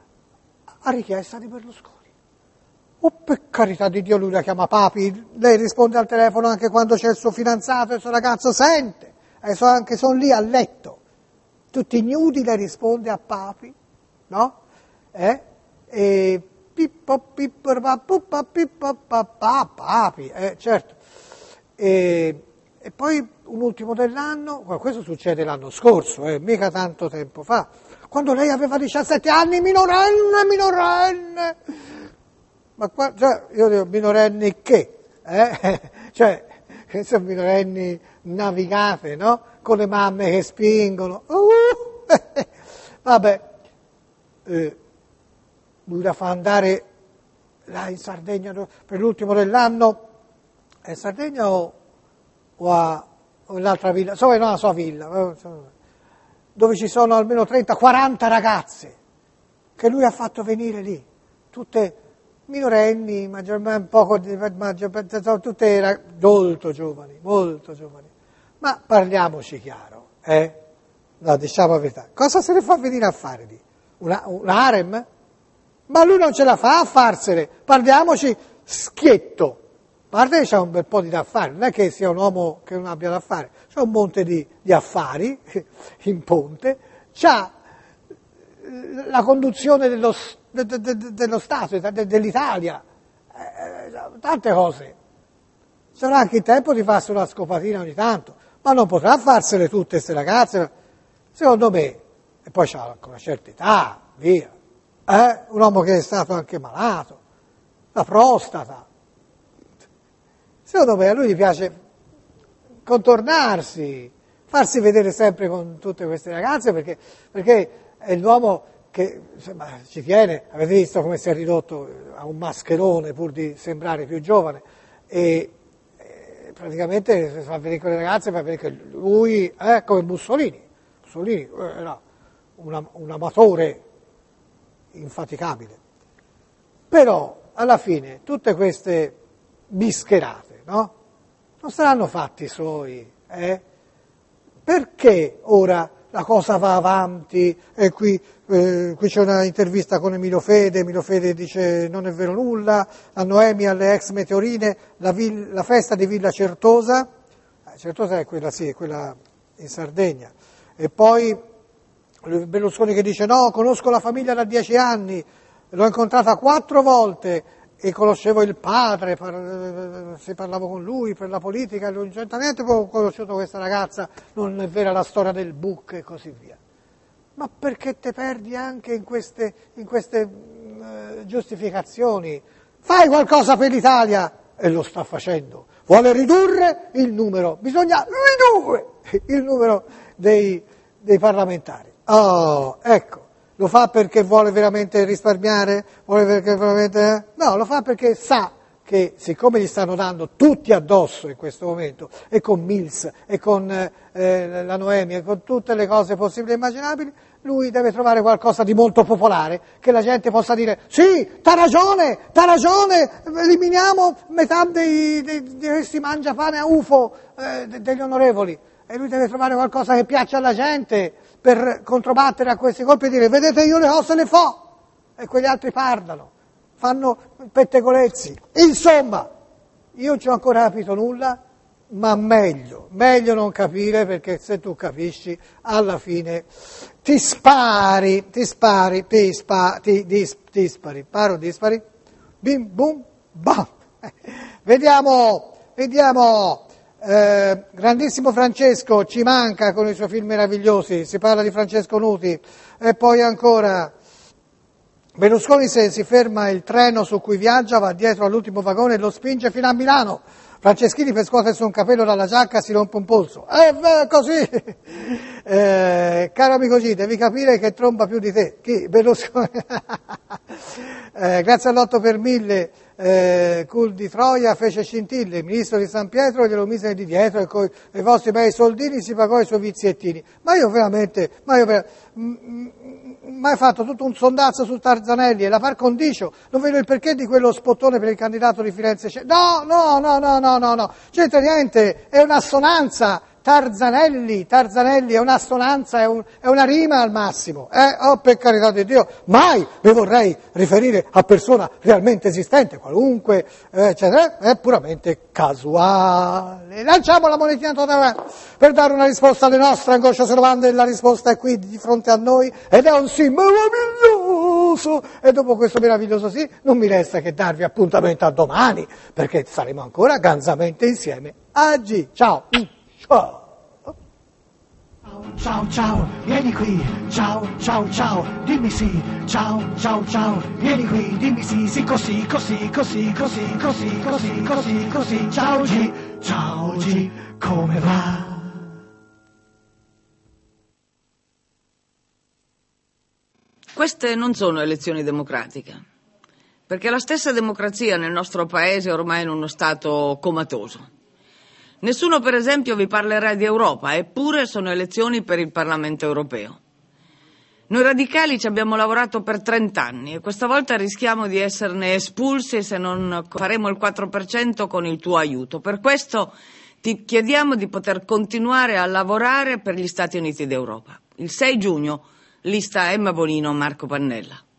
a richiesta di Berlusconi. Oh, per carità di Dio, lui la chiama papi, lei risponde al telefono anche quando c'è il suo fidanzato e il suo ragazzo sente, e so, anche sono lì a letto, tutti ignudi, lei risponde a papi, no? Eh? E pippo, pippo, pippo, pippo, papà, papi, eh, certo. E, e poi un ultimo dell'anno, questo succede l'anno scorso, eh, mica tanto tempo fa, quando lei aveva diciassette anni, minorenne, minorenne. Ma qua, cioè, io dico minorenni che? Eh? Cioè, che sono minorenni navigate, no? Con le mamme che spingono. Uh! Vabbè, eh, lui la fa andare là in Sardegna per l'ultimo dell'anno. È in Sardegna o, o, a, o in l'altra villa? So che non la sua villa, dove ci sono almeno trenta quaranta ragazze che lui ha fatto venire lì, tutte minorenni, maggiormente un poco di, maggior, sono tutte molto giovani, molto giovani. Ma parliamoci chiaro, eh? No, diciamo la verità. Cosa se ne fa venire a fare lì? Una, un harem? Ma lui non ce la fa a farsene, parliamoci schietto. A parte che c'ha un bel po' di da fare, non è che sia un uomo che non abbia da fare, c'ha un monte di, di affari in ponte, c'ha la conduzione dello, de, de, de, dello Stato, de, dell'Italia, eh, tante cose. Sarà anche il tempo di farsi una scopatina ogni tanto, ma non potrà farsele tutte queste ragazze, secondo me, e poi c'ha anche una certa età, via, eh? Un uomo che è stato anche malato, la prostata. Secondo me a lui gli piace contornarsi, farsi vedere sempre con tutte queste ragazze, perché, perché è l'uomo che insomma, ci tiene. Avete visto come si è ridotto a un mascherone pur di sembrare più giovane, e, e praticamente si fa vedere con le ragazze, fa vedere che lui è come Mussolini. Mussolini era una, un amatore infaticabile. Però alla fine tutte queste bischerate, no? Non saranno fatti suoi, eh? Perché ora la cosa va avanti e qui, eh, qui c'è una intervista con Emilio Fede, Emilio Fede dice non è vero nulla, a Noemi, alle ex Meteorine, la, vill- la festa di Villa Certosa, eh, Certosa è quella, sì, è quella in Sardegna, e poi Berlusconi che dice no, conosco la famiglia da dieci anni, l'ho incontrata quattro volte, e conoscevo il padre, par- se parlavo con lui per la politica, e lui certamente ho conosciuto questa ragazza, non è vera la storia del book e così via. Ma perché te perdi anche in queste, in queste uh, giustificazioni? Fai qualcosa per l'Italia, e lo sta facendo. Vuole ridurre il numero, bisogna ridurre il numero dei, dei parlamentari. Oh, ecco. Lo fa perché vuole veramente risparmiare? Vuole perché veramente... No, lo fa perché sa che siccome gli stanno dando tutti addosso in questo momento, e con Mills, e con eh, la Noemi, e con tutte le cose possibili e immaginabili, lui deve trovare qualcosa di molto popolare, che la gente possa dire sì, t'ha ragione, t'ha ragione, eliminiamo metà dei, dei, di questi mangiapane a U F O eh, degli onorevoli. E lui deve trovare qualcosa che piaccia alla gente per controbattere a questi colpi e dire vedete io le cose le fo, e quegli altri parlano, fanno pettegolezzi. Insomma, io non ci ho ancora capito nulla, ma meglio, meglio non capire, perché se tu capisci alla fine ti spari, ti spari, ti, spa, ti, dis, ti spari, paro dispari, bim bum bam. Vediamo, vediamo. Eh, grandissimo Francesco ci manca con i suoi film meravigliosi, si parla di Francesco Nuti. E poi ancora Berlusconi, se si ferma il treno su cui viaggia, va dietro all'ultimo vagone e lo spinge fino a Milano. Franceschini per scuotersi un capello dalla giacca si rompe un polso. Eh, beh, così. Eh, caro amico G, devi capire che tromba più di te. Chi? Berlusconi. eh, grazie all'otto per mille, eh, Cul di Troia fece scintille, il ministro di San Pietro glielo mise di dietro e con i vostri bei soldini si pagò i suoi viziettini. Ma io veramente, ma io veramente, ma hai fatto tutto un sondazzo su Tarzanelli e la par condicio, non vedo il perché di quello spottone per il candidato di Firenze. No, no, no, no, no, no, no, c'entra niente, è un'assonanza. Tarzanelli, Tarzanelli è un'assonanza, è, un, è una rima al massimo. Eh? Oh, per carità di Dio, mai mi vorrei riferire a persona realmente esistente, qualunque, eccetera, è puramente casuale. Lanciamo la monetina per dare una risposta alle nostre angosciose domande e la risposta è qui di fronte a noi ed è un sì meraviglioso. E dopo questo meraviglioso sì non mi resta che darvi appuntamento a domani, perché saremo ancora ganzamente insieme. Oggi, ciao! Ciao. Ciao ciao, vieni qui, ciao ciao ciao, dimmi sì, ciao ciao ciao, vieni qui, dimmi sì, sì così, così, così, così, così, così, così, così, ciao G, ciao G, come va? Queste non sono elezioni democratiche, perché la stessa democrazia nel nostro paese è ormai in uno stato comatoso. Nessuno, per esempio, vi parlerà di Europa, eppure sono elezioni per il Parlamento europeo. Noi radicali ci abbiamo lavorato per trent'anni e questa volta rischiamo di esserne espulsi se non faremo il quattro per cento con il tuo aiuto. Per questo ti chiediamo di poter continuare a lavorare per gli Stati Uniti d'Europa. Il sei giugno, lista Emma Bonino, Marco Pannella.